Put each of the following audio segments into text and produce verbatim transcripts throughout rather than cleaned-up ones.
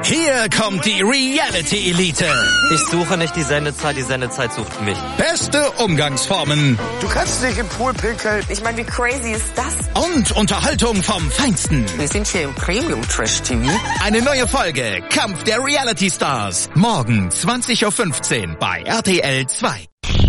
Hier kommt die Reality Elite. Ich suche nicht die Sendezeit, die Sendezeit sucht mich. Beste Umgangsformen. Du kannst nicht im Pool pinkeln. Ich meine, wie crazy ist das? Und Unterhaltung vom Feinsten. Wir sind hier im Premium-Trash-T V. Eine neue Folge Kampf der Reality Stars. Morgen zwanzig Uhr fünfzehn bei R T L zwei.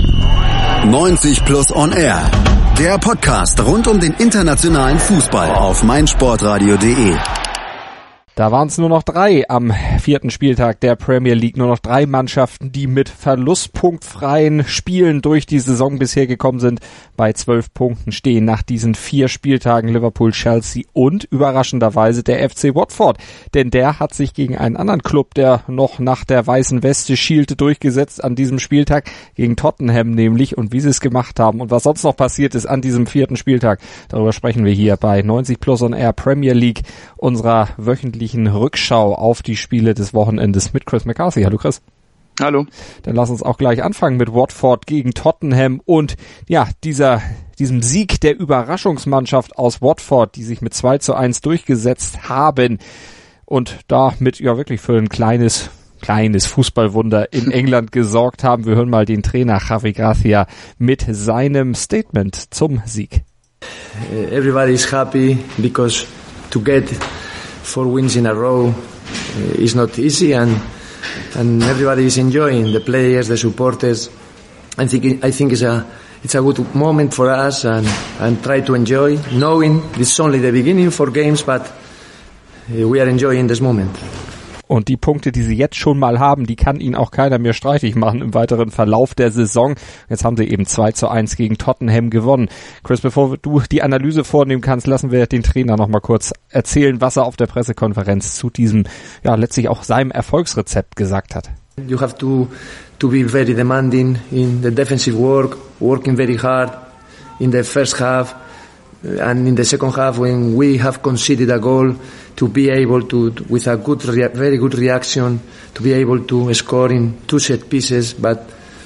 neunzig Plus On Air. Der Podcast rund um den internationalen Fußball auf meinsportradio punkt de. Da waren es nur noch drei am vierten Spieltag der Premier League. Nur noch drei Mannschaften, die mit verlustpunktfreien Spielen durch die Saison bisher gekommen sind. Bei zwölf Punkten stehen nach diesen vier Spieltagen Liverpool, Chelsea und überraschenderweise der F C Watford. Denn der hat sich gegen einen anderen Club, der noch nach der weißen Weste schielte, durchgesetzt an diesem Spieltag. Gegen Tottenham nämlich. Und wie sie es gemacht haben und was sonst noch passiert ist an diesem vierten Spieltag, darüber sprechen wir hier bei neunzig Plus On Air Premier League, unserer wöchentlichen Rückschau auf die Spiele des Wochenendes mit Chris McCarthy. Hallo Chris. Hallo. Dann lass uns auch gleich anfangen mit Watford gegen Tottenham und ja, dieser diesem Sieg der Überraschungsmannschaft aus Watford, die sich mit zwei zu eins durchgesetzt haben und damit ja wirklich für ein kleines kleines Fußballwunder in England gesorgt haben. Wir hören mal den Trainer Javi Gracia mit seinem Statement zum Sieg. Everybody is happy because to get four wins in a row uh, is not easy, and and everybody is enjoying, the players, the supporters. I think I think it's a it's a good moment for us, and and try to enjoy, knowing it's only the beginning for games, but uh, we are enjoying this moment. Und die Punkte, die sie jetzt schon mal haben, die kann ihnen auch keiner mehr streitig machen im weiteren Verlauf der Saison. Jetzt haben sie eben zwei zu eins gegen Tottenham gewonnen. Chris, bevor du die Analyse vornehmen kannst, lassen wir den Trainer noch mal kurz erzählen, was er auf der Pressekonferenz zu diesem, ja, letztlich auch seinem Erfolgsrezept gesagt hat. You have to to be very demanding in the defensive work, working very hard in the first half. And in the second half, when we have conceded a goal, to be able to, with a good, rea- very good reaction, to be able to score in two set pieces. But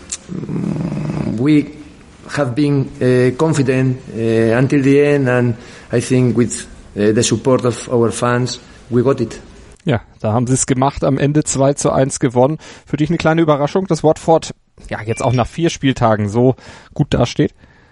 um, we have been uh, confident uh, until the end, and I think with uh, the support of our fans, we got it. Ja, da haben sie es gemacht, am Ende zwei zu eins gewonnen. Für dich eine kleine Überraschung, dass Watford ja jetzt auch nach vier Spieltagen so gut dasteht?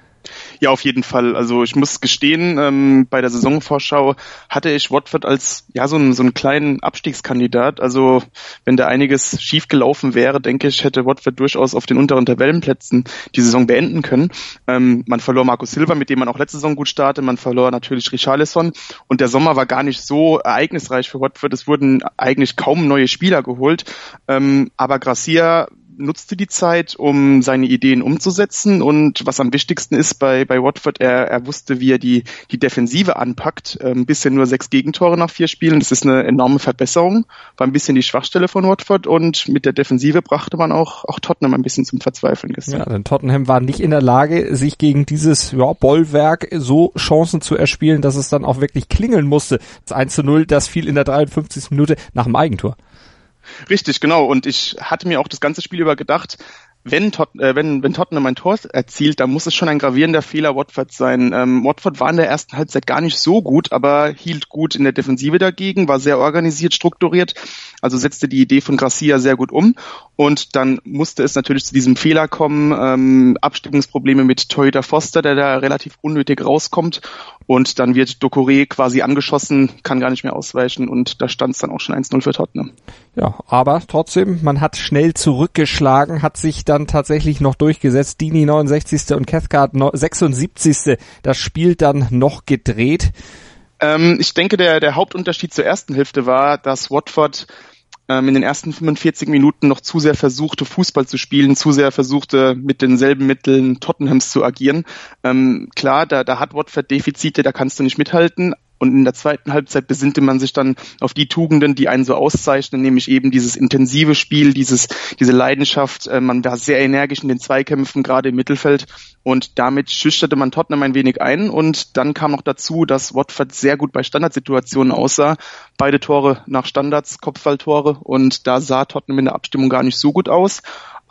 Ja, auf jeden Fall. Also ich muss gestehen, ähm, bei der Saisonvorschau hatte ich Watford als ja so einen so einen kleinen Abstiegskandidat. Also wenn da einiges schief gelaufen wäre, denke ich, hätte Watford durchaus auf den unteren Tabellenplätzen die Saison beenden können. Ähm, man verlor Marco Silva, mit dem man auch letzte Saison gut startete. Man verlor natürlich Richarlison. Und der Sommer war gar nicht so ereignisreich für Watford. Es wurden eigentlich kaum neue Spieler geholt. Ähm, aber Gracia nutzte die Zeit, um seine Ideen umzusetzen, und was am wichtigsten ist bei bei Watford, er er wusste, wie er die die Defensive anpackt. Ähm, bisher nur sechs Gegentore nach vier Spielen, das ist eine enorme Verbesserung, war ein bisschen die Schwachstelle von Watford, und mit der Defensive brachte man auch auch Tottenham ein bisschen zum Verzweifeln gestern. Ja, denn Tottenham war nicht in der Lage, sich gegen dieses ja, Bollwerk so Chancen zu erspielen, dass es dann auch wirklich klingeln musste. Das eins zu null, das fiel in der dreiundfünfzigsten Minute nach dem Eigentor. Richtig, genau. Und ich hatte mir auch das ganze Spiel über gedacht, wenn, Tot, äh, wenn, wenn Tottenham ein Tor erzielt, dann muss es schon ein gravierender Fehler Watford sein. Ähm, Watford war in der ersten Halbzeit gar nicht so gut, aber hielt gut in der Defensive dagegen, war sehr organisiert, strukturiert, also setzte die Idee von Gracia sehr gut um. Und dann musste es natürlich zu diesem Fehler kommen, ähm, Abstimmungsprobleme mit Torhüter Foster, der da relativ unnötig rauskommt. Und dann wird Doucouré quasi angeschossen, kann gar nicht mehr ausweichen, und da stand es dann auch schon eins null für Tottenham. Ja, aber trotzdem, man hat schnell zurückgeschlagen, hat sich dann tatsächlich noch durchgesetzt. Dini neunundsechzigste und Cathcart sechsundsiebzigste Das Spiel dann noch gedreht. Ähm, ich denke, der, der Hauptunterschied zur ersten Hälfte war, dass Watford ähm, in den ersten fünfundvierzig Minuten noch zu sehr versuchte, Fußball zu spielen, zu sehr versuchte, mit denselben Mitteln Tottenhams zu agieren. Ähm, klar, da, da hat Watford Defizite, da kannst du nicht mithalten. Und in der zweiten Halbzeit besinnte man sich dann auf die Tugenden, die einen so auszeichnen, nämlich eben dieses intensive Spiel, dieses diese Leidenschaft. Äh, man war sehr energisch in den Zweikämpfen, gerade im Mittelfeld. Und damit schüchterte man Tottenham ein wenig ein. Und dann kam noch dazu, dass Watford sehr gut bei Standardsituationen aussah. Beide Tore nach Standards, Kopfballtore. Und da sah Tottenham in der Abstimmung gar nicht so gut aus.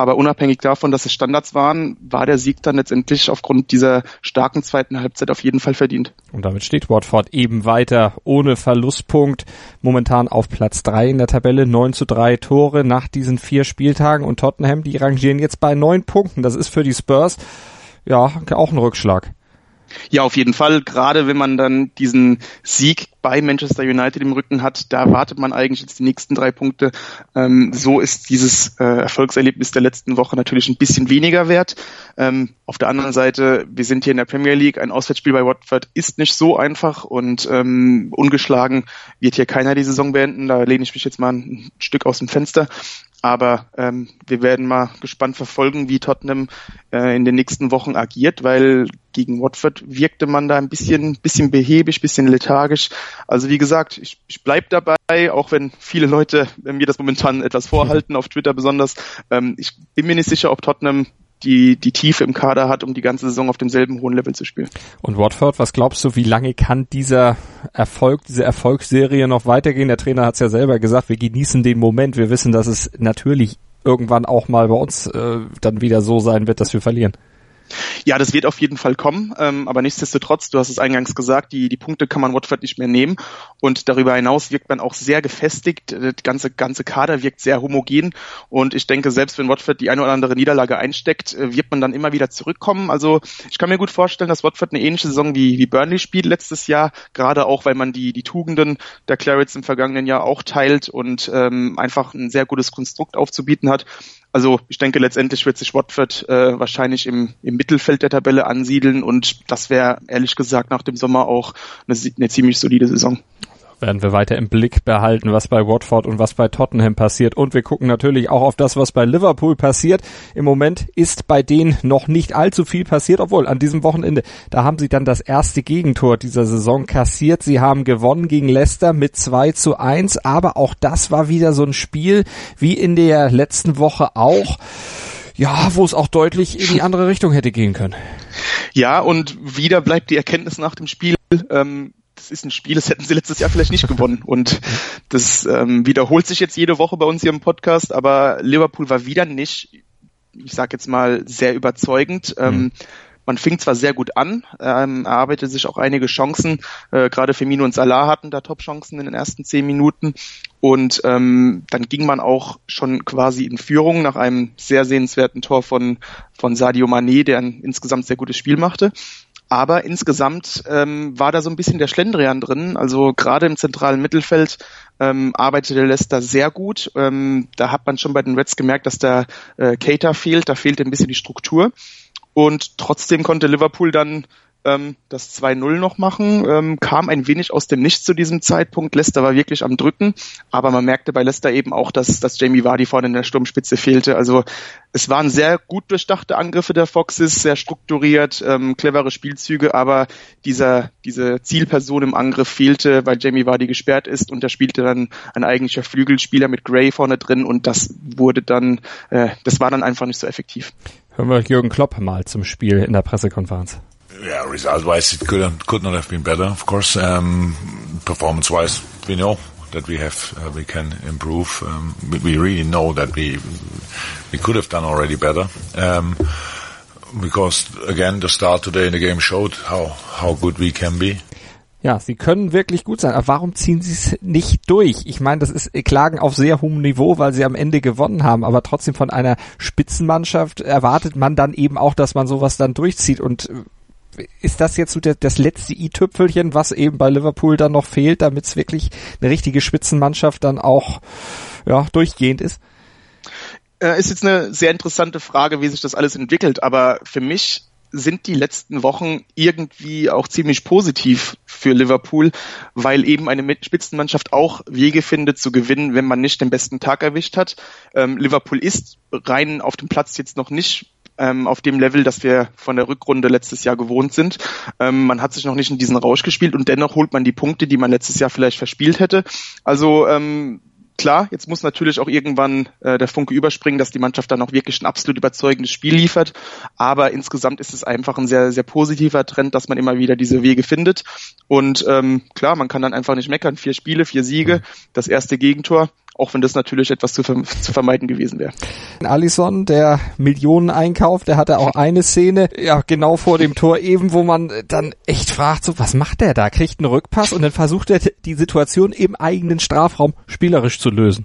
Aber unabhängig davon, dass es Standards waren, war der Sieg dann letztendlich aufgrund dieser starken zweiten Halbzeit auf jeden Fall verdient. Und damit steht Watford eben weiter ohne Verlustpunkt. Momentan auf Platz drei in der Tabelle, neun zu drei Tore nach diesen vier Spieltagen. Und Tottenham, die rangieren jetzt bei neun Punkten. Das ist für die Spurs ja auch ein Rückschlag. Ja, auf jeden Fall. Gerade wenn man dann diesen Sieg bei Manchester United im Rücken hat, da erwartet man eigentlich jetzt die nächsten drei Punkte. Ähm, so ist dieses äh, Erfolgserlebnis der letzten Woche natürlich ein bisschen weniger wert. Ähm, auf der anderen Seite, wir sind hier in der Premier League. Ein Auswärtsspiel bei Watford ist nicht so einfach und ähm, ungeschlagen wird hier keiner die Saison beenden. Da lehne ich mich jetzt mal ein Stück aus dem Fenster. Aber ähm, wir werden mal gespannt verfolgen, wie Tottenham äh, in den nächsten Wochen agiert, weil gegen Watford wirkte man da ein bisschen bisschen behäbig, bisschen lethargisch. Also wie gesagt, ich, ich bleib dabei, auch wenn viele Leute äh, mir das momentan etwas vorhalten, auf Twitter besonders. Ähm, ich bin mir nicht sicher, ob Tottenham die die Tiefe im Kader hat, um die ganze Saison auf demselben hohen Level zu spielen. Und Watford, was glaubst du, wie lange kann dieser Erfolg, diese Erfolgsserie noch weitergehen? Der Trainer hat es ja selber gesagt, wir genießen den Moment. Wir wissen, dass es natürlich irgendwann auch mal bei uns äh, dann wieder so sein wird, dass wir verlieren. Ja, das wird auf jeden Fall kommen, ähm, aber nichtsdestotrotz, du hast es eingangs gesagt, die die Punkte kann man Watford nicht mehr nehmen und darüber hinaus wirkt man auch sehr gefestigt, der ganze ganze Kader wirkt sehr homogen und ich denke, selbst wenn Watford die eine oder andere Niederlage einsteckt, wird man dann immer wieder zurückkommen. Also ich kann mir gut vorstellen, dass Watford eine ähnliche Saison wie wie Burnley spielt letztes Jahr, gerade auch, weil man die die Tugenden der Clarets im vergangenen Jahr auch teilt und ähm, einfach ein sehr gutes Konstrukt aufzubieten hat. Also ich denke, letztendlich wird sich Watford äh, wahrscheinlich im, im Mittelfeld der Tabelle ansiedeln und das wäre ehrlich gesagt nach dem Sommer auch eine, eine ziemlich solide Saison. Werden wir weiter im Blick behalten, was bei Watford und was bei Tottenham passiert. Und wir gucken natürlich auch auf das, was bei Liverpool passiert. Im Moment ist bei denen noch nicht allzu viel passiert, obwohl an diesem Wochenende, da haben sie dann das erste Gegentor dieser Saison kassiert. Sie haben gewonnen gegen Leicester mit zwei zu eins, aber auch das war wieder so ein Spiel wie in der letzten Woche auch, ja, wo es auch deutlich in die andere Richtung hätte gehen können. Ja, und wieder bleibt die Erkenntnis nach dem Spiel, ähm, das ist ein Spiel, das hätten sie letztes Jahr vielleicht nicht gewonnen. Und das ähm, wiederholt sich jetzt jede Woche bei uns hier im Podcast, aber Liverpool war wieder nicht, ich sag jetzt mal, sehr überzeugend. Mhm. Ähm, man fing zwar sehr gut an, ähm, erarbeitete sich auch einige Chancen, äh, gerade Firmino und Salah hatten da Top-Chancen in den ersten zehn Minuten und ähm, dann ging man auch schon quasi in Führung nach einem sehr sehenswerten Tor von von Sadio Mané, der ein insgesamt sehr gutes Spiel machte. Aber insgesamt ähm, war da so ein bisschen der Schlendrian drin. Also gerade im zentralen Mittelfeld ähm, arbeitete Leicester sehr gut. Ähm, da hat man schon bei den Reds gemerkt, dass da äh, Keita fehlt. Da fehlte ein bisschen die Struktur. Und trotzdem konnte Liverpool dann ähm, das zwei null noch machen, ähm, kam ein wenig aus dem Nichts zu diesem Zeitpunkt. Leicester war wirklich am Drücken, aber man merkte bei Leicester eben auch, dass, dass Jamie Vardy vorne in der Sturmspitze fehlte. Also es waren sehr gut durchdachte Angriffe der Foxes, sehr strukturiert, ähm, clevere Spielzüge, aber dieser diese Zielperson im Angriff fehlte, weil Jamie Vardy gesperrt ist und da spielte dann ein eigentlicher Flügelspieler mit Gray vorne drin und das wurde dann, äh, das war dann einfach nicht so effektiv. Hören wir Jürgen Klopp mal zum Spiel in der Pressekonferenz. Yeah, result-wise, it could could not have been better. Of course, um, performance-wise, we know that we have uh, we can improve. Um, we, we really know that we we could have done already better. Um, because again, the start today in the game showed how how good we can be. Ja, sie können wirklich gut sein, aber warum ziehen sie es nicht durch? Ich meine, das ist Klagen auf sehr hohem Niveau, weil sie am Ende gewonnen haben, aber trotzdem von einer Spitzenmannschaft erwartet man dann eben auch, dass man sowas dann durchzieht und ist das jetzt so der, das letzte i-Tüpfelchen, was eben bei Liverpool dann noch fehlt, damit es wirklich eine richtige Spitzenmannschaft dann auch ja durchgehend ist? Äh, ist jetzt eine sehr interessante Frage, wie sich das alles entwickelt, aber für mich sind die letzten Wochen irgendwie auch ziemlich positiv für Liverpool, weil eben eine Spitzenmannschaft auch Wege findet zu gewinnen, wenn man nicht den besten Tag erwischt hat. Ähm, Liverpool ist rein auf dem Platz jetzt noch nicht ähm, auf dem Level, das wir von der Rückrunde letztes Jahr gewohnt sind. Ähm, man hat sich noch nicht in diesen Rausch gespielt und dennoch holt man die Punkte, die man letztes Jahr vielleicht verspielt hätte. Also ähm, klar, jetzt muss natürlich auch irgendwann äh, der Funke überspringen, dass die Mannschaft dann auch wirklich ein absolut überzeugendes Spiel liefert. Aber insgesamt ist es einfach ein sehr, sehr positiver Trend, dass man immer wieder diese Wege findet. Und ähm, klar, man kann dann einfach nicht meckern. Vier Spiele, vier Siege, das erste Gegentor. Auch wenn das natürlich etwas zu, zu vermeiden gewesen wäre. Alisson, der Millioneneinkauf, der hatte auch eine Szene, ja, genau vor dem Tor eben, wo man dann echt fragt, so, was macht der da? Kriegt einen Rückpass und dann versucht er die Situation im eigenen Strafraum spielerisch zu lösen.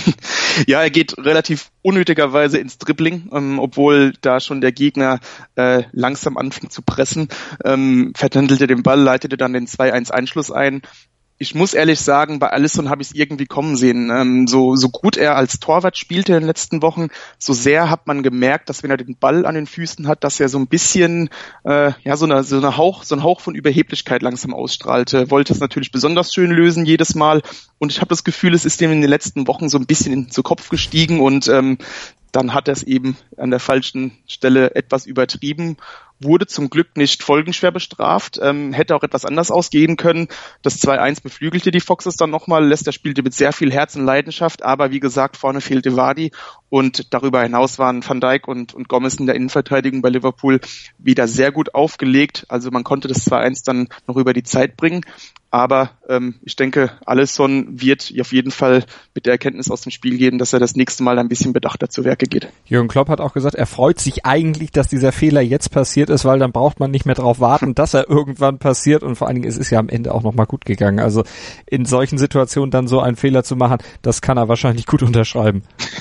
Ja, er geht relativ unnötigerweise ins Dribbling, ähm, obwohl da schon der Gegner äh, langsam anfing zu pressen, ähm, vertändelte den Ball, leitete dann den zwei eins Einschluss ein. Ich muss ehrlich sagen, bei Alisson habe ich es irgendwie kommen sehen. Ähm, so, so gut er als Torwart spielte in den letzten Wochen, so sehr hat man gemerkt, dass wenn er den Ball an den Füßen hat, dass er so ein bisschen, äh, ja, so eine, so eine Hauch, so ein Hauch von Überheblichkeit langsam ausstrahlte. Wollte es natürlich besonders schön lösen jedes Mal. Und ich habe das Gefühl, es ist ihm in den letzten Wochen so ein bisschen in den Kopf gestiegen und ähm, dann hat er es eben an der falschen Stelle etwas übertrieben. Wurde zum Glück nicht folgenschwer bestraft, ähm, hätte auch etwas anders ausgehen können. Das zwei eins beflügelte die Foxes dann nochmal. Leicester spielte mit sehr viel Herz und Leidenschaft, aber wie gesagt, vorne fehlte Vardy und darüber hinaus waren Van Dijk und, und Gomez in der Innenverteidigung bei Liverpool wieder sehr gut aufgelegt. Also man konnte das zwei eins dann noch über die Zeit bringen. Aber ähm, ich denke, Alisson wird auf jeden Fall mit der Erkenntnis aus dem Spiel gehen, dass er das nächste Mal ein bisschen bedachter zu Werke geht. Jürgen Klopp hat auch gesagt, er freut sich eigentlich, dass dieser Fehler jetzt passiert ist, weil dann braucht man nicht mehr darauf warten, dass er irgendwann passiert. Und vor allen Dingen ist es ja am Ende auch nochmal gut gegangen. Also in solchen Situationen dann so einen Fehler zu machen, das kann er wahrscheinlich gut unterschreiben.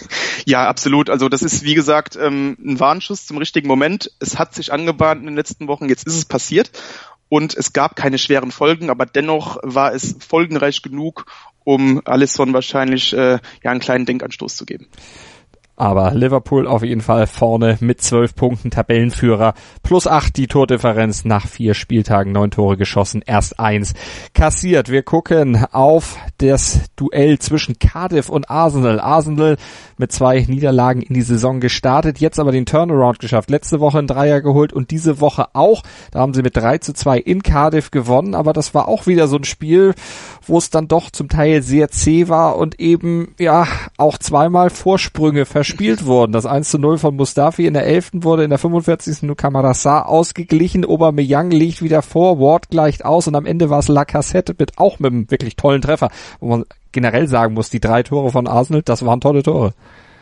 Ja, absolut. Also das ist, wie gesagt, ähm, ein Warnschuss zum richtigen Moment. Es hat sich angebahnt in den letzten Wochen, jetzt ist es passiert. Und es gab keine schweren Folgen, aber dennoch war es folgenreich genug, um Alisson wahrscheinlich äh, ja einen kleinen Denkanstoß zu geben. Aber Liverpool auf jeden Fall vorne mit zwölf Punkten, Tabellenführer, plus acht die Tordifferenz nach vier Spieltagen, neun Tore geschossen, erst eins kassiert. Wir gucken auf das Duell zwischen Cardiff und Arsenal. Arsenal mit zwei Niederlagen in die Saison gestartet, jetzt aber den Turnaround geschafft. Letzte Woche ein Dreier geholt und diese Woche auch. Da haben sie mit drei zu zwei in Cardiff gewonnen, aber das war auch wieder so ein Spiel, wo es dann doch zum Teil sehr zäh war und eben ja auch zweimal Vorsprünge verspielt wurden. Das eins zu null von Mustafi in der elften wurde in der fünfundvierzigsten nur Kamara Sarr ausgeglichen. Aubameyang liegt wieder vor, Ward gleicht aus und am Ende war es Lacazette mit auch mit einem wirklich tollen Treffer, wo man generell sagen muss, die drei Tore von Arsenal, das waren tolle Tore.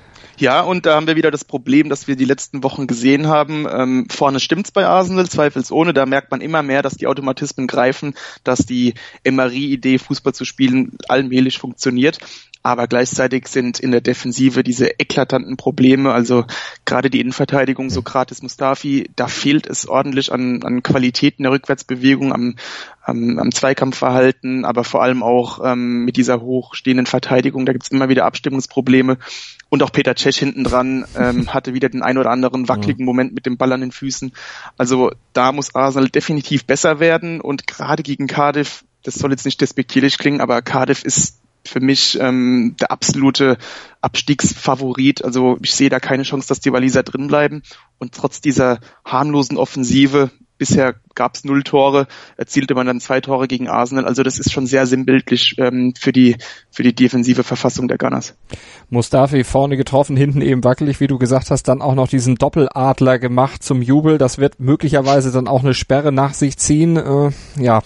Ja, und da haben wir wieder das Problem, das wir die letzten Wochen gesehen haben. Ähm, vorne stimmt's bei Arsenal, zweifelsohne. Da merkt man immer mehr, dass die Automatismen greifen, dass die Emery-Idee, Fußball zu spielen, allmählich funktioniert. Aber gleichzeitig sind in der Defensive diese eklatanten Probleme, also gerade die Innenverteidigung, Sokratis, Mustafi, da fehlt es ordentlich an, an Qualität in der Rückwärtsbewegung, am, am, am Zweikampfverhalten, aber vor allem auch ähm, mit dieser hochstehenden Verteidigung, da gibt's immer wieder Abstimmungsprobleme. Und auch Peter Cech hinten dran ähm, hatte wieder den ein oder anderen wackeligen Moment mit dem Ball an den Füßen. Also da muss Arsenal definitiv besser werden und gerade gegen Cardiff, das soll jetzt nicht despektierlich klingen, aber Cardiff ist für mich ähm, der absolute Abstiegsfavorit. Also ich sehe da keine Chance, dass die Waliser drin bleiben. Und trotz dieser harmlosen Offensive, bisher gab es null Tore, erzielte man dann zwei Tore gegen Arsenal. Also das ist schon sehr sinnbildlich ähm, für die für die defensive Verfassung der Gunners. Mustafi vorne getroffen, hinten eben wackelig, wie du gesagt hast, dann auch noch diesen Doppeladler gemacht zum Jubel. Das wird möglicherweise dann auch eine Sperre nach sich ziehen. Äh, ja,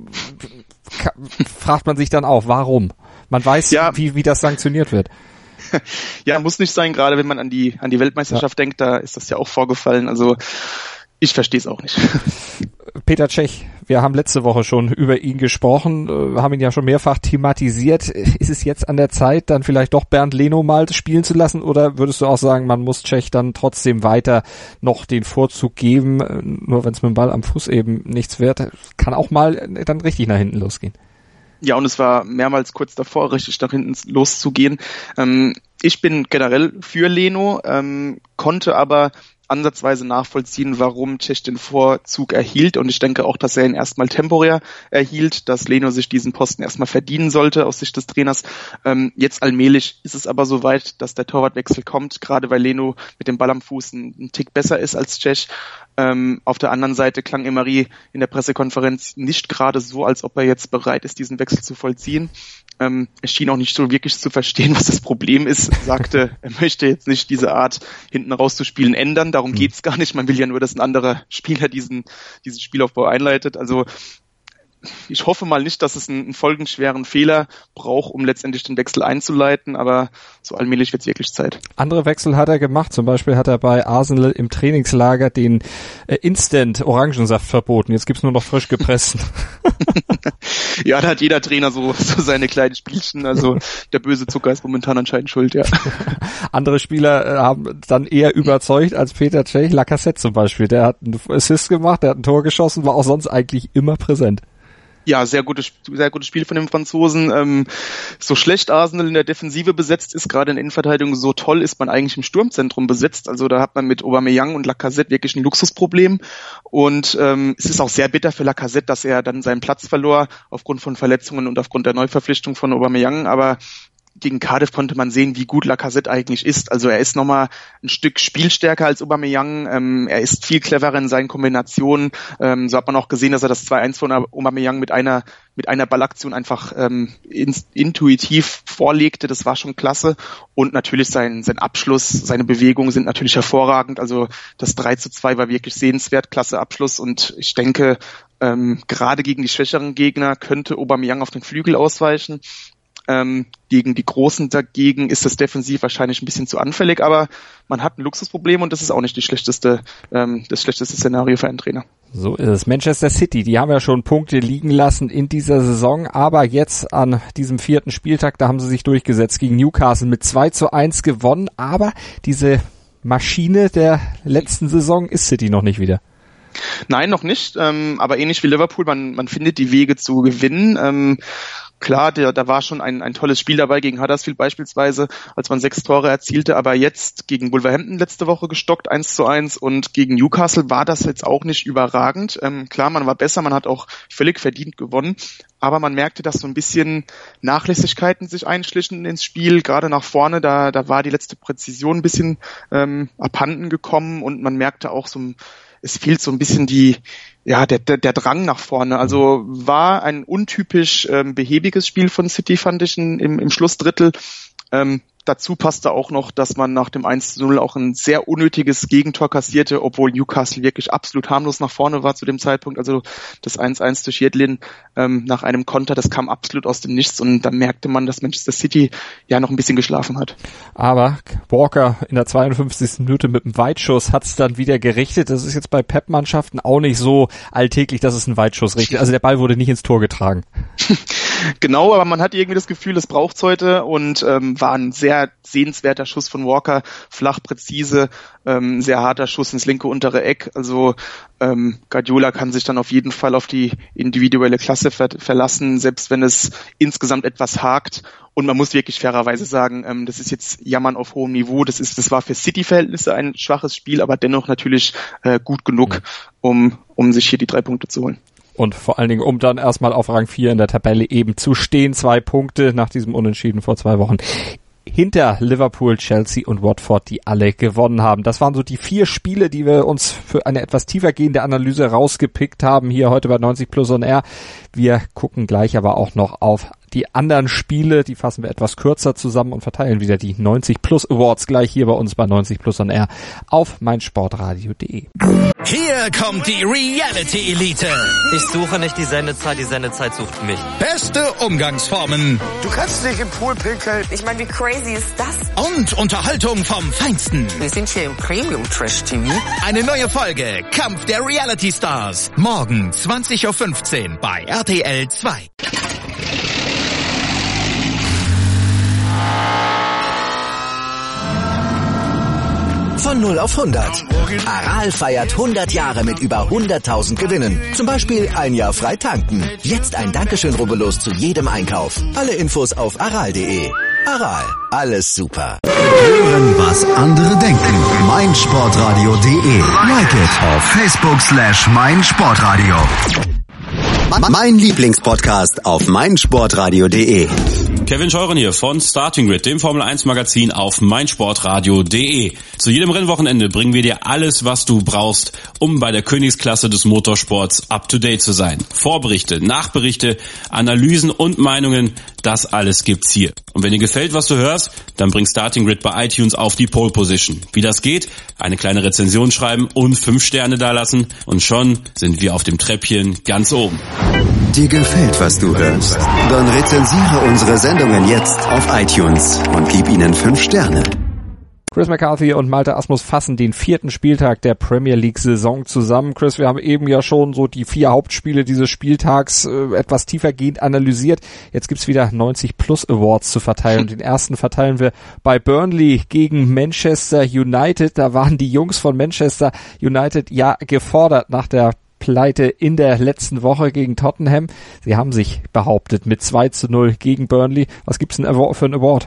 fragt man sich dann auch, warum? Man weiß, ja, wie, wie das sanktioniert wird. Ja, muss nicht sein, gerade wenn man an die, an die Weltmeisterschaft ja. denkt, da ist das ja auch vorgefallen. Also ich verstehe es auch nicht. Peter Cech, wir haben letzte Woche schon über ihn gesprochen, haben ihn ja schon mehrfach thematisiert. Ist es jetzt an der Zeit, dann vielleicht doch Bernd Leno mal spielen zu lassen, oder würdest du auch sagen, man muss Cech dann trotzdem weiter noch den Vorzug geben, nur wenn es mit dem Ball am Fuß eben nichts wird, kann auch mal dann richtig nach hinten losgehen? Ja, und es war mehrmals kurz davor, richtig nach hinten loszugehen. Ähm, ich bin generell für Leno, ähm, konnte aber ansatzweise nachvollziehen, warum Cech den Vorzug erhielt, und ich denke auch, dass er ihn erstmal temporär erhielt, dass Leno sich diesen Posten erstmal verdienen sollte aus Sicht des Trainers. Ähm, jetzt allmählich ist es aber soweit, dass der Torwartwechsel kommt, gerade weil Leno mit dem Ball am Fuß ein, ein Tick besser ist als Cech. Ähm, auf der anderen Seite klang Emery in der Pressekonferenz nicht gerade so, als ob er jetzt bereit ist, diesen Wechsel zu vollziehen. Ähm, er schien auch nicht so wirklich zu verstehen, was das Problem ist. Er sagte, er möchte jetzt nicht diese Art, hinten rauszuspielen, ändern. Darum geht's gar nicht. Man will ja nur, dass ein anderer Spieler diesen, diesen Spielaufbau einleitet. Also ich hoffe mal nicht, dass es einen, einen folgenschweren Fehler braucht, um letztendlich den Wechsel einzuleiten, aber so allmählich wird es wirklich Zeit. Andere Wechsel hat er gemacht, zum Beispiel hat er bei Arsenal im Trainingslager den äh, Instant-Orangensaft verboten, jetzt gibt's nur noch frisch gepressten. Ja, da hat jeder Trainer so, so seine kleinen Spielchen, also der böse Zucker ist momentan anscheinend schuld, ja. Andere Spieler äh, haben dann eher überzeugt als Peter Cech, Lacazette zum Beispiel, der hat einen Assist gemacht, der hat ein Tor geschossen, war auch sonst eigentlich immer präsent. Ja, sehr gutes, sehr gutes Spiel von dem Franzosen. Ähm, so schlecht Arsenal in der Defensive besetzt ist, gerade in der Innenverteidigung, so toll ist man eigentlich im Sturmzentrum besetzt. Also da hat man mit Aubameyang und Lacazette wirklich ein Luxusproblem. Und ähm, es ist auch sehr bitter für Lacazette, dass er dann seinen Platz verlor aufgrund von Verletzungen und aufgrund der Neuverpflichtung von Aubameyang. Aber gegen Cardiff konnte man sehen, wie gut Lacazette eigentlich ist. Also er ist nochmal ein Stück spielstärker als Aubameyang. Ähm, er ist viel cleverer in seinen Kombinationen. Ähm, so hat man auch gesehen, dass er das zwei eins von Aubameyang mit einer mit einer Ballaktion einfach ähm, in, intuitiv vorlegte. Das war schon klasse. Und natürlich sein sein Abschluss, seine Bewegungen sind natürlich hervorragend. Also das drei zu zwei war wirklich sehenswert, klasse Abschluss. Und ich denke, ähm, gerade gegen die schwächeren Gegner könnte Aubameyang auf den Flügel ausweichen. Ähm, gegen die Großen dagegen ist das defensiv wahrscheinlich ein bisschen zu anfällig, aber man hat ein Luxusproblem und das ist auch nicht die schlechteste, ähm, das schlechteste Szenario für einen Trainer. So ist es. Manchester City, die haben ja schon Punkte liegen lassen in dieser Saison, aber jetzt an diesem vierten Spieltag, da haben sie sich durchgesetzt gegen Newcastle mit zwei zu eins gewonnen, aber diese Maschine der letzten Saison ist City noch nicht wieder. Nein, noch nicht, ähm, aber ähnlich wie Liverpool, man, man findet die Wege zu gewinnen. Ähm, Klar, der, da war schon ein, ein tolles Spiel dabei gegen Huddersfield beispielsweise, als man sechs Tore erzielte, aber jetzt gegen Wolverhampton letzte Woche gestockt, eins zu eins, und gegen Newcastle war das jetzt auch nicht überragend. Ähm, klar, man war besser, man hat auch völlig verdient gewonnen, aber man merkte, dass so ein bisschen Nachlässigkeiten sich einschlichen ins Spiel, gerade nach vorne, da, da war die letzte Präzision ein bisschen ähm, abhanden gekommen und man merkte auch so ein es fehlt so ein bisschen die, ja, der, der, der Drang nach vorne. Also war ein untypisch ähm, behäbiges Spiel von City, fand ich im, im Schlussdrittel. Ähm, dazu passte auch noch, dass man nach dem eins zu null auch ein sehr unnötiges Gegentor kassierte, obwohl Newcastle wirklich absolut harmlos nach vorne war zu dem Zeitpunkt. Also das eins eins durch Yedlin ähm, nach einem Konter, das kam absolut aus dem Nichts und da merkte man, dass Manchester City ja noch ein bisschen geschlafen hat. Aber Walker in der zweiundfünfzigsten Minute mit einem Weitschuss hat es dann wieder gerichtet. Das ist jetzt bei Pep-Mannschaften auch nicht so alltäglich, dass es einen Weitschuss richtet. Also der Ball wurde nicht ins Tor getragen. Genau, aber man hat irgendwie das Gefühl, es braucht's heute und ähm, war ein sehr sehenswerter Schuss von Walker, flach, präzise, ähm, sehr harter Schuss ins linke untere Eck. Also ähm, Guardiola kann sich dann auf jeden Fall auf die individuelle Klasse ver- verlassen, selbst wenn es insgesamt etwas hakt. Und man muss wirklich fairerweise sagen, ähm, das ist jetzt Jammern auf hohem Niveau. Das ist, das war für City-Verhältnisse ein schwaches Spiel, aber dennoch natürlich äh, gut genug, um um sich hier die drei Punkte zu holen. Und vor allen Dingen, um dann erstmal auf Rang vier in der Tabelle eben zu stehen. Zwei Punkte nach diesem Unentschieden vor zwei Wochen. Hinter Liverpool, Chelsea und Watford, die alle gewonnen haben. Das waren so die vier Spiele, die wir uns für eine etwas tiefergehende Analyse rausgepickt haben, hier heute bei neunzig Plus On Air. Wir gucken gleich aber auch noch auf die anderen Spiele, die fassen wir etwas kürzer zusammen und verteilen wieder die neunzig Plus Awards gleich hier bei uns bei neunzig Plus On Air auf meinsportradio punkt de. Hier kommt die Reality Elite. Ich suche nicht die Sendezeit, die Sendezeit sucht mich. Beste Umgangsformen. Du kannst nicht im Pool pinkeln. Ich meine, wie crazy ist das? Und Unterhaltung vom Feinsten. Wir sind hier im Premium Trash T V. Eine neue Folge Kampf der Reality Stars. Morgen zwanzig Uhr fünfzehn bei R T L zwei. Von null auf hundert. Aral feiert hundert Jahre mit über hunderttausend Gewinnen. Zum Beispiel ein Jahr frei tanken. Jetzt ein Dankeschön, rubbellos zu jedem Einkauf. Alle Infos auf aral punkt de. Aral, alles super. Hören, was andere denken. meinsportradio punkt de. Like it auf Facebook slash meinsportradio. Mein Lieblingspodcast auf meinsportradio punkt de. Kevin Scheuren hier von Starting Grid, dem Formel eins Magazin auf meinsportradio punkt de. Zu jedem Rennwochenende bringen wir dir alles, was du brauchst, um bei der Königsklasse des Motorsports up to date zu sein. Vorberichte, Nachberichte, Analysen und Meinungen, das alles gibt's hier. Und wenn dir gefällt, was du hörst, dann bring Starting Grid bei iTunes auf die Pole Position. Wie das geht? Eine kleine Rezension schreiben und fünf Sterne dalassen und schon sind wir auf dem Treppchen ganz oben. Dir gefällt, was du hörst? Dann rezensiere unsere Sendungen jetzt auf iTunes und gib ihnen fünf Sterne. Chris McCarthy und Malte Asmus fassen den vierten Spieltag der Premier League-Saison zusammen. Chris, wir haben eben ja schon so die vier Hauptspiele dieses Spieltags äh, etwas tiefergehend analysiert. Jetzt gibt's wieder neunzig Plus Awards zu verteilen. Den ersten verteilen wir bei Burnley gegen Manchester United. Da waren die Jungs von Manchester United ja gefordert nach der Pleite in der letzten Woche gegen Tottenham. Sie haben sich behauptet mit zwei zu null gegen Burnley. Was gibt's denn für einen Award?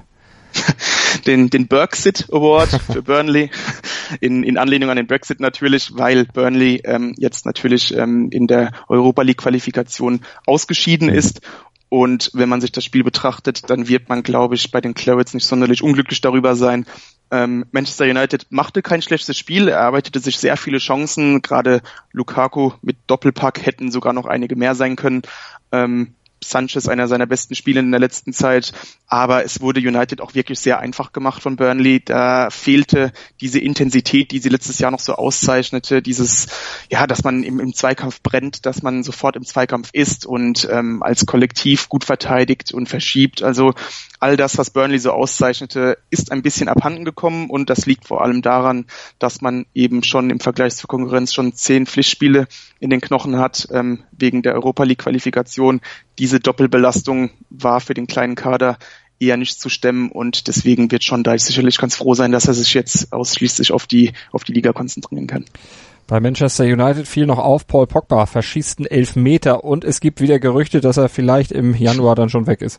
Den, den Brexit Award für Burnley, in, in Anlehnung an den Brexit natürlich, weil Burnley ähm, jetzt natürlich ähm, in der Europa League Qualifikation ausgeschieden ist. Und wenn man sich das Spiel betrachtet, dann wird man, glaube ich, bei den Clarets nicht sonderlich unglücklich darüber sein. Ähm, Manchester United machte kein schlechtes Spiel, er erarbeitete sich sehr viele Chancen, gerade Lukaku mit Doppelpack hätten sogar noch einige mehr sein können. Ähm, Sanchez, einer seiner besten Spiele in der letzten Zeit, aber es wurde United auch wirklich sehr einfach gemacht von Burnley. Da fehlte diese Intensität, die sie letztes Jahr noch so auszeichnete, dieses, ja, dass man im, im Zweikampf brennt, dass man sofort im Zweikampf ist und ähm, als Kollektiv gut verteidigt und verschiebt. Also all das, was Burnley so auszeichnete, ist ein bisschen abhanden gekommen und das liegt vor allem daran, dass man eben schon im Vergleich zur Konkurrenz schon zehn Pflichtspiele in den Knochen hat, ähm, wegen der Europa League Qualifikation. Diese Doppelbelastung war für den kleinen Kader eher nicht zu stemmen und deswegen wird Sean Dyche sicherlich ganz froh sein, dass er sich jetzt ausschließlich auf die, auf die Liga konzentrieren kann. Bei Manchester United fiel noch auf, Paul Pogba verschießt einen Elfmeter und es gibt wieder Gerüchte, dass er vielleicht im Januar dann schon weg ist.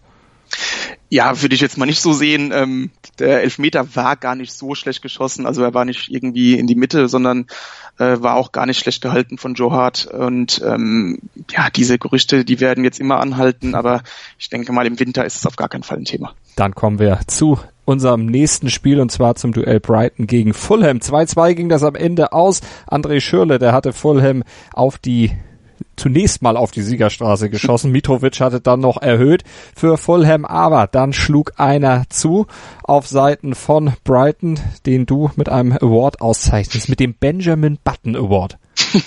Ja, würde ich jetzt mal nicht so sehen. Ähm, der Elfmeter war gar nicht so schlecht geschossen. Also er war nicht irgendwie in die Mitte, sondern äh, war auch gar nicht schlecht gehalten von Joe Hart. Und ähm, ja, diese Gerüchte, die werden jetzt immer anhalten. Aber ich denke mal, im Winter ist es auf gar keinen Fall ein Thema. Dann kommen wir zu unserem nächsten Spiel und zwar zum Duell Brighton gegen Fulham. zwei zu zwei ging das am Ende aus. André Schürrle, der hatte Fulham auf die zunächst mal auf die Siegerstraße geschossen. Mitrovic hatte dann noch erhöht für Fulham, aber dann schlug einer zu auf Seiten von Brighton, den du mit einem Award auszeichnest, mit dem Benjamin Button Award.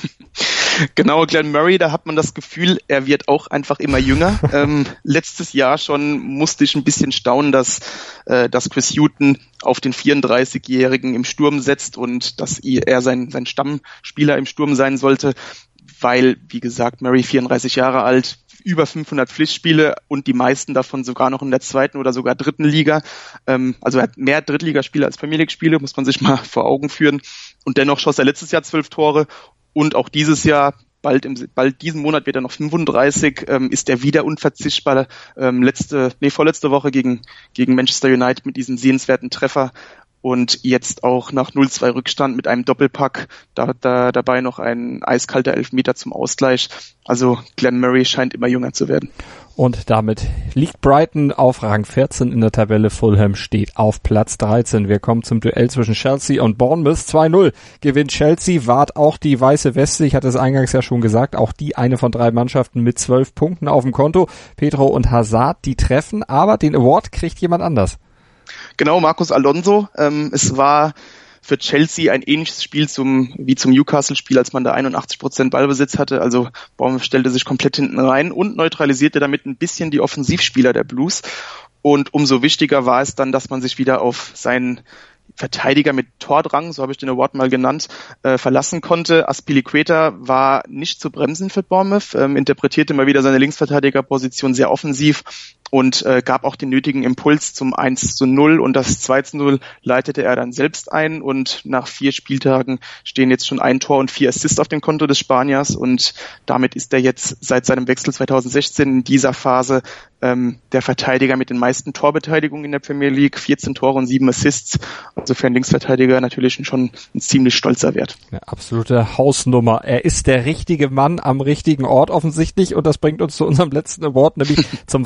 Genau, Glenn Murray, da hat man das Gefühl, er wird auch einfach immer jünger. ähm, letztes Jahr schon musste ich ein bisschen staunen, dass, äh, dass Chris Hughton auf den vierunddreißigjährigen im Sturm setzt und dass er sein, sein Stammspieler im Sturm sein sollte. Weil, wie gesagt, Murray vierunddreißig Jahre alt, über fünfhundert Pflichtspiele und die meisten davon sogar noch in der zweiten oder sogar dritten Liga. Ähm, also er hat mehr Drittligaspiele als Premier League Spiele, muss man sich mal vor Augen führen. Und dennoch schoss er letztes Jahr zwölf Tore und auch dieses Jahr, bald im bald diesen Monat wird er noch fünfunddreißig, ähm, ist er wieder unverzichtbar. Ähm, letzte, nee, vorletzte Woche gegen, gegen Manchester United mit diesem sehenswerten Treffer. Und jetzt auch nach null zwei Rückstand mit einem Doppelpack, da, da dabei noch ein eiskalter Elfmeter zum Ausgleich. Also Glenn Murray scheint immer jünger zu werden. Und damit liegt Brighton auf Rang vierzehn in der Tabelle. Fulham steht auf Platz dreizehn. Wir kommen zum Duell zwischen Chelsea und Bournemouth. zwei null gewinnt Chelsea, wahrt auch die weiße Weste. Ich hatte es eingangs ja schon gesagt, auch die eine von drei Mannschaften mit zwölf Punkten auf dem Konto. Pedro und Hazard, die treffen, aber den Award kriegt jemand anders. Genau, Marcos Alonso. Ähm, es war für Chelsea ein ähnliches Spiel zum wie zum Newcastle-Spiel, als man da einundachtzig Prozent Ballbesitz hatte. Also Bournemouth stellte sich komplett hinten rein und neutralisierte damit ein bisschen die Offensivspieler der Blues. Und umso wichtiger war es dann, dass man sich wieder auf seinen Verteidiger mit Tordrang, so habe ich den Award mal genannt, äh, verlassen konnte. Azpilicueta war nicht zu bremsen für Bournemouth, ähm, interpretierte mal wieder seine Linksverteidigerposition sehr offensiv und äh, gab auch den nötigen Impuls zum eins zu null und das zwei zu null leitete er dann selbst ein und nach vier Spieltagen stehen jetzt schon ein Tor und vier Assists auf dem Konto des Spaniers und damit ist er jetzt seit seinem Wechsel zweitausendsechzehn in dieser Phase ähm, der Verteidiger mit den meisten Torbeteiligungen in der Premier League, vierzehn Tore und sieben Assists, also für einen Linksverteidiger natürlich schon ein ziemlich stolzer Wert. Eine absolute Hausnummer. Er ist der richtige Mann am richtigen Ort offensichtlich und das bringt uns zu unserem letzten Award, nämlich zum falschen Mann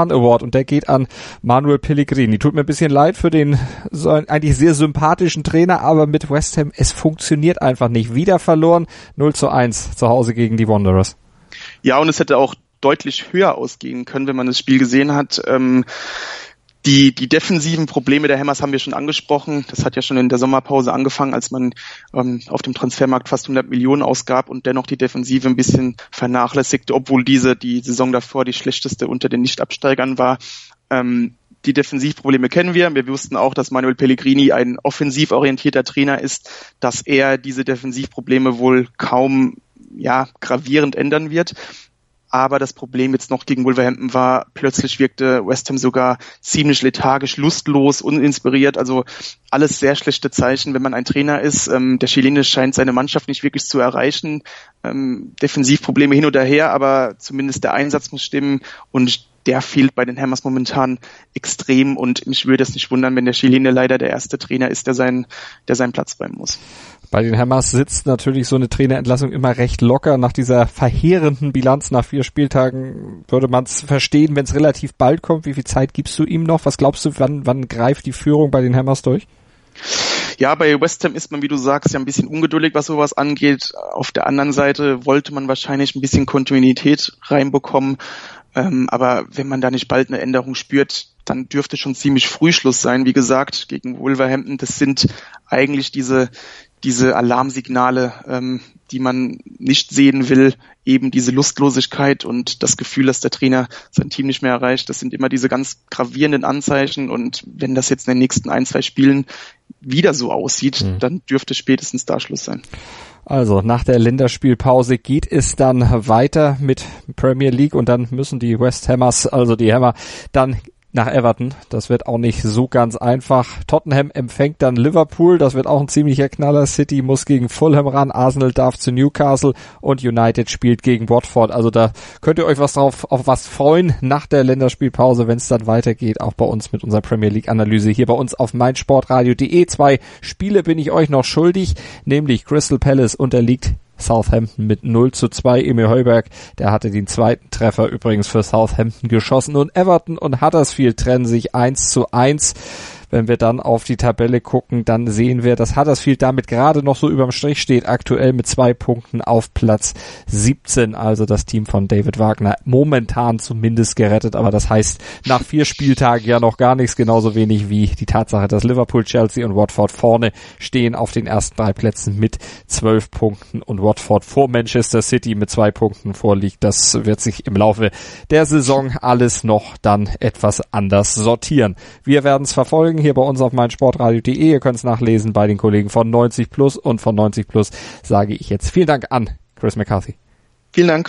Mann Award und der geht an Manuel Pellegrini. Tut mir ein bisschen leid für den so eigentlich sehr sympathischen Trainer, aber mit West Ham, es funktioniert einfach nicht. Wieder verloren, null zu eins zu Hause gegen die Wanderers. Ja, und es hätte auch deutlich höher ausgehen können, wenn man das Spiel gesehen hat. Ähm, Die, die defensiven Probleme der Hammers haben wir schon angesprochen. Das hat ja schon in der Sommerpause angefangen, als man ähm, auf dem Transfermarkt fast hundert Millionen ausgab und dennoch die Defensive ein bisschen vernachlässigte, obwohl diese die Saison davor die schlechteste unter den Nicht-Absteigern war. Ähm, die Defensivprobleme kennen wir. Wir wussten auch, dass Manuel Pellegrini ein offensiv orientierter Trainer ist, dass er diese Defensivprobleme wohl kaum ja gravierend ändern wird. Aber das Problem jetzt noch gegen Wolverhampton war, plötzlich wirkte West Ham sogar ziemlich lethargisch, lustlos, uninspiriert. Also alles sehr schlechte Zeichen, wenn man ein Trainer ist. Ähm, der Chilene scheint seine Mannschaft nicht wirklich zu erreichen. Ähm, Defensivprobleme hin oder her, aber zumindest der Einsatz muss stimmen. Und der fehlt bei den Hammers momentan extrem. Und mich würde es nicht wundern, wenn der Chilene leider der erste Trainer ist, der seinen, der seinen Platz räumen muss. Bei den Hammers sitzt natürlich so eine Trainerentlassung immer recht locker. Nach dieser verheerenden Bilanz nach vier Spieltagen würde man es verstehen, wenn es relativ bald kommt. Wie viel Zeit gibst du ihm noch? Was glaubst du, wann, wann greift die Führung bei den Hammers durch? Ja, bei West Ham ist man, wie du sagst, ja ein bisschen ungeduldig, was sowas angeht. Auf der anderen Seite wollte man wahrscheinlich ein bisschen Kontinuität reinbekommen. Ähm, aber wenn man da nicht bald eine Änderung spürt, dann dürfte schon ziemlich früh Schluss sein. Wie gesagt, gegen Wolverhampton, das sind eigentlich diese diese Alarmsignale, ähm, die man nicht sehen will, eben diese Lustlosigkeit und das Gefühl, dass der Trainer sein Team nicht mehr erreicht. Das sind immer diese ganz gravierenden Anzeichen und wenn das jetzt in den nächsten ein, zwei Spielen wieder so aussieht, mhm. dann dürfte spätestens da Schluss sein. Also nach der Länderspielpause geht es dann weiter mit Premier League und dann müssen die West Hammers, also die Hammer, dann nach Everton. Das wird auch nicht so ganz einfach. Tottenham empfängt dann Liverpool. Das wird auch ein ziemlicher Knaller. City muss gegen Fulham ran. Arsenal darf zu Newcastle und United spielt gegen Watford. Also da könnt ihr euch was drauf, auf was freuen nach der Länderspielpause, wenn es dann weitergeht. Auch bei uns mit unserer Premier League Analyse hier bei uns auf meinsportradio punkt de. Zwei Spiele bin ich euch noch schuldig, nämlich Crystal Palace unterliegt Southampton mit null zu zwei. Emil Heuberg, der hatte den zweiten Treffer übrigens für Southampton geschossen und Everton und Huddersfield trennen sich eins zu eins. Wenn wir dann auf die Tabelle gucken, dann sehen wir, dass Huddersfield damit gerade noch so überm Strich steht, aktuell mit zwei Punkten auf Platz siebzehn, also das Team von David Wagner momentan zumindest gerettet, aber das heißt nach vier Spieltagen ja noch gar nichts, genauso wenig wie die Tatsache, dass Liverpool, Chelsea und Watford vorne stehen auf den ersten drei Plätzen mit zwölf Punkten und Watford vor Manchester City mit zwei Punkten vorliegt. Das wird sich im Laufe der Saison alles noch dann etwas anders sortieren. Wir werden es verfolgen hier bei uns auf meinsportradio punkt de. Ihr könnt es nachlesen bei den Kollegen von neunzig plus und von neunzig plus sage ich jetzt vielen Dank an Chris McCarthy. Vielen Dank.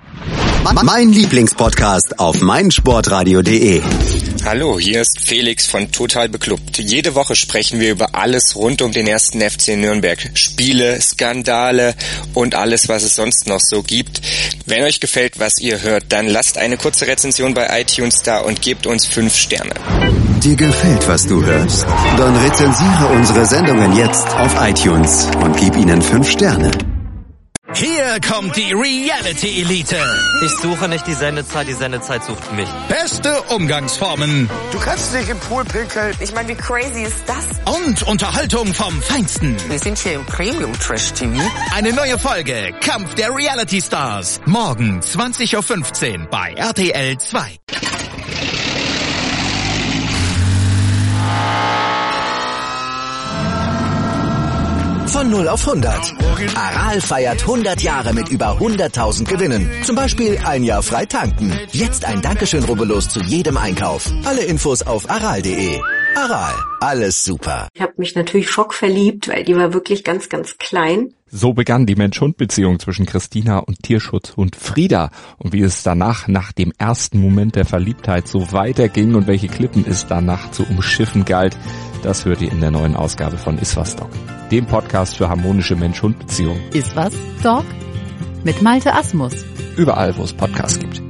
Mein Lieblingspodcast auf meinsportradio punkt de. Hallo, hier ist Felix von Total Beklubbt. Jede Woche sprechen wir über alles rund um den ersten F C Nürnberg. Spiele, Skandale und alles, was es sonst noch so gibt. Wenn euch gefällt, was ihr hört, dann lasst eine kurze Rezension bei iTunes da und gebt uns fünf Sterne. Dir gefällt, was du hörst? Dann rezensiere unsere Sendungen jetzt auf iTunes und gib ihnen fünf Sterne. Hier kommt die Reality Elite. Ich suche nicht die Sendezeit, die Sendezeit sucht mich. Beste Umgangsformen. Du kannst dich im Pool pinkeln. Ich meine, wie crazy ist das? Und Unterhaltung vom Feinsten. Wir sind hier im Premium Trash T V. Eine neue Folge Kampf der Reality Stars. Morgen zwanzig Uhr fünfzehn bei R T L zwei. Von null auf hundert. Aral feiert hundert Jahre mit über hunderttausend Gewinnen. Zum Beispiel ein Jahr frei tanken. Jetzt ein Dankeschön, rubbellos zu jedem Einkauf. Alle Infos auf aral punkt de. Aral, alles super. Ich habe mich natürlich schockverliebt, weil die war wirklich ganz, ganz klein. So begann die Mensch-Hund-Beziehung zwischen Christina und Tierschutzhund Frieda. Und wie es danach, nach dem ersten Moment der Verliebtheit, so weiterging und welche Klippen es danach zu umschiffen galt, das hört ihr in der neuen Ausgabe von Iswas Dog, dem Podcast für harmonische Mensch-Hund-Beziehungen. Iswas Dog? Mit Malte Asmus. Überall, wo es Podcasts gibt.